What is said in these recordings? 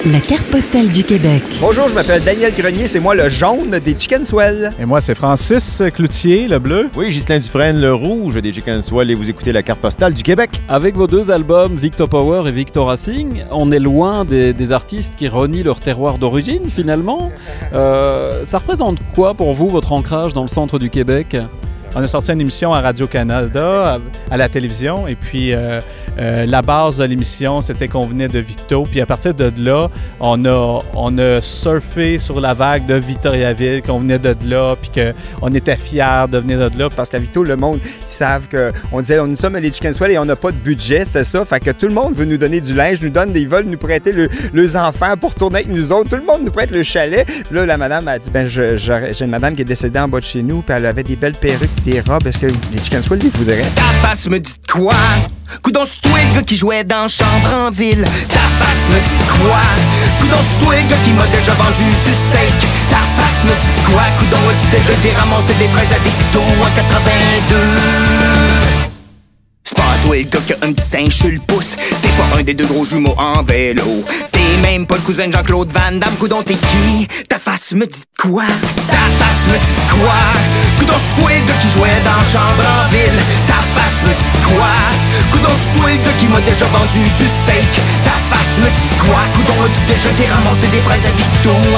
La carte postale du Québec. Bonjour, je m'appelle Daniel Grenier, c'est moi le jaune des Chicken Swell. Et moi, c'est Francis Cloutier, le bleu. Oui, Ghislain Dufresne, le rouge des Chicken Swell, et vous écoutez la carte postale du Québec. Avec vos deux albums, Victor Power et Victor Racing, on est loin des artistes qui renient leur terroir d'origine, finalement. Ça représente quoi pour vous, votre ancrage dans le centre du Québec ? On a sorti une émission à Radio-Canada, à la télévision, et puis la base de l'émission, c'était qu'on venait de Victo. Puis à partir de là, on a surfé sur la vague de Victoriaville, qu'on venait de là, puis qu'on était fiers de venir de là. Parce qu'à Victo, le monde, ils savent qu'on disait, nous sommes les Chicken Swell et on n'a pas de budget, c'est ça. Fait que tout le monde veut nous donner du linge, ils veulent nous prêter les enfants pour tourner avec nous autres. Tout le monde nous prête le chalet. Puis là, la madame a dit, j'ai une madame qui est décédée en bas de chez nous, puis elle avait des belles perruques, des robes. Est-ce que les Chicken Swell les voudraient? Ta face me dit quoi? Coudon, c'est toi le gars qui jouait dans Chambre en ville. Ta face me dit quoi? Coudon, c'est toi le gars qui m'a déjà vendu du steak. Ta face me dit quoi? Coudon, as-tu déjà été ramasser des fraises à Victo en 82? C'est pas toi le gars qui a un petit singe sur le pouce. T'es pas un des deux gros jumeaux en vélo. T'es même pas le cousin de Jean-Claude Van Damme. Coudon, t'es qui? Ta face me dit quoi? Ta face me dit quoi? Coudon, c'est toi le gars qui jouait dans Chambre en ville. Ta face me dit quoi? Coudon, c'est toi le gars qui m'a déjà vendu du steak. Ta face me dit quoi? Coudon, as-tu déjà été ramasser des fraises à Victo en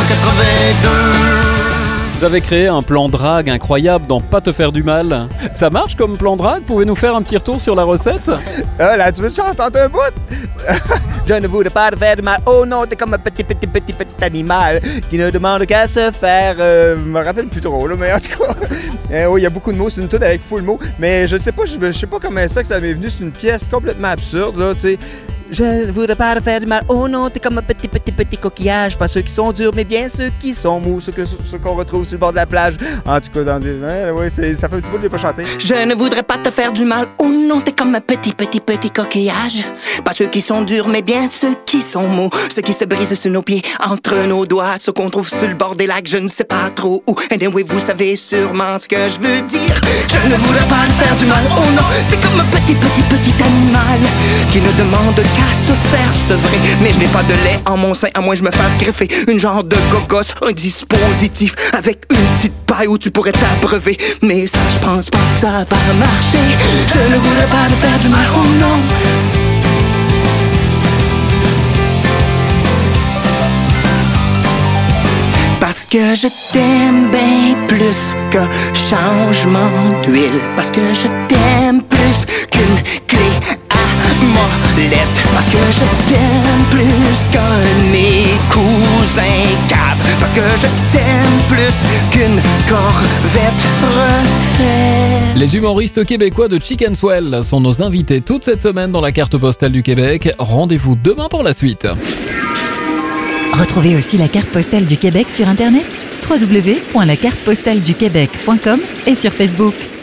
82? Vous avez créé un plan drague incroyable dans Pas te faire du mal. Ça marche comme plan drague? Pouvez-nous faire un petit retour sur la recette? Là, tu veux que j'entende un bout? Je ne voudrais pas te faire du mal. Oh non, t'es comme un petit animal qui ne demande qu'à se faire... je me rappelle plus trop, là, mais en tout cas... oui, il y a beaucoup de mots, c'est une toune avec full mots, mais je sais pas comment ça m'est venu, c'est une pièce complètement absurde, là, tu sais. Je ne voudrais pas te faire du mal. Oh non, t'es comme un petit coquillage. Pas ceux qui sont durs, mais bien ceux qui sont mous. Ceux qu'on retrouve sur le bord de la plage. En tout cas, dans des... ouais, ça fait un petit bout de ne pas chanter. Je ne voudrais pas te faire du mal. Oh non, t'es comme un petit coquillage. Pas ceux qui sont durs, mais bien ceux qui sont mous. Ceux qui se brisent sur nos pieds, entre nos doigts. Ceux qu'on trouve sur le bord des lacs, je ne sais pas trop où. Anyway, vous savez sûrement ce que je veux dire. Je ne voudrais pas te faire du mal. Oh non, t'es comme un petit animal qui ne demande qu'à se faire sevrer. Mais je n'ai pas de lait en mon sein, à moins que je me fasse greffer une genre de gogos, un dispositif avec une petite paille où tu pourrais t'abreuver. Mais ça, je pense pas que ça va marcher. Je ne voudrais pas te faire du mal, oh non. Parce que je t'aime bien plus qu'un changement d'huile. Parce que je t'aime plus qu'une clé à molette. Parce que je t'aime plus qu'un de mes cousins caves. Parce que je t'aime plus qu'une corvette refaite. Les humoristes québécois de Chicken Swell sont nos invités toute cette semaine dans la carte postale du Québec. Rendez-vous demain pour la suite. Retrouvez aussi la carte postale du Québec sur Internet, www.lacartepostaleduquebec.com et sur Facebook.